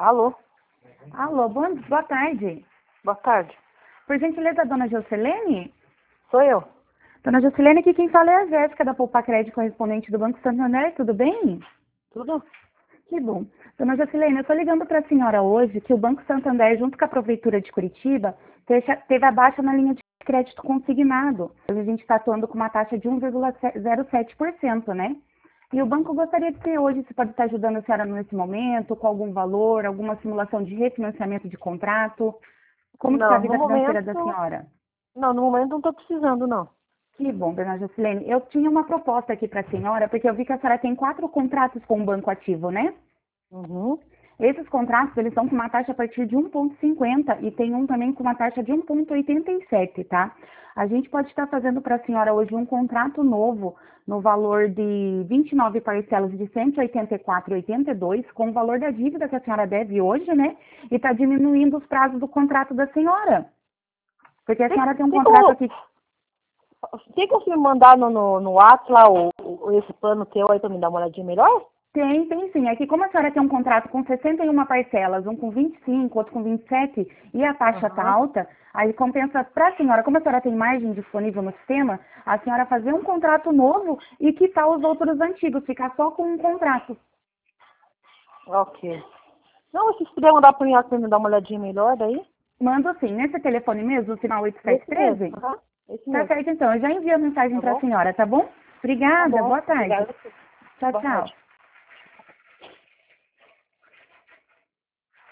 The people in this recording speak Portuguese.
Alô? Alô, boa tarde. Boa tarde. Por gentileza, dona Jocelene? Sou eu. Dona Jocelene, aqui quem fala é a Jéssica da Poupa Crédito, correspondente do Banco Santander, tudo bem? Tudo? Que bom. Dona Jocelene, eu estou ligando para a senhora hoje que o Banco Santander, junto com a Prefeitura de Curitiba, teve a baixa na linha de crédito consignado. Hoje a gente está atuando com uma taxa de 1,07%, né? E o banco gostaria de ter hoje, se pode estar ajudando a senhora nesse momento, com algum valor, alguma simulação de refinanciamento de contrato. Como está a Não, no vida financeira da momento... senhora? Não, no momento não estou precisando, não. Que bom, dona Jocelene. Eu tinha uma proposta aqui para a senhora, porque eu vi que a senhora tem 4 contratos com o banco ativo, né? Uhum. Esses contratos, eles estão com uma taxa a partir de 1,50 e tem um também com uma taxa de 1,87, tá? A gente pode estar fazendo para a senhora hoje um contrato novo no valor de 29 parcelas de 184,82, com o valor da dívida que a senhora deve hoje, né? E está diminuindo os prazos do contrato da senhora. Porque a senhora tem um contrato aqui. Tem como você me mandar no WhatsApp lá esse plano teu aí para me dar uma olhadinha melhor? Tem sim. É que como a senhora tem um contrato com 61 parcelas, um com 25, outro com 27, e a taxa está Aham. alta, aí compensa para a senhora, como a senhora tem margem disponível no sistema, a senhora fazer um contrato novo e quitar os outros antigos, ficar só com um contrato. Ok. Não, se você puder mandar para mim para me dar uma olhadinha melhor daí? Mando sim, nesse telefone mesmo, o final Esse mesmo. 8713? Aham. Esse Tá mesmo. certo então, eu já envio a mensagem Tá para a bom? senhora, tá bom? Tá Obrigada, bom. boa tarde. Obrigada. Tchau, Boa tchau. tarde.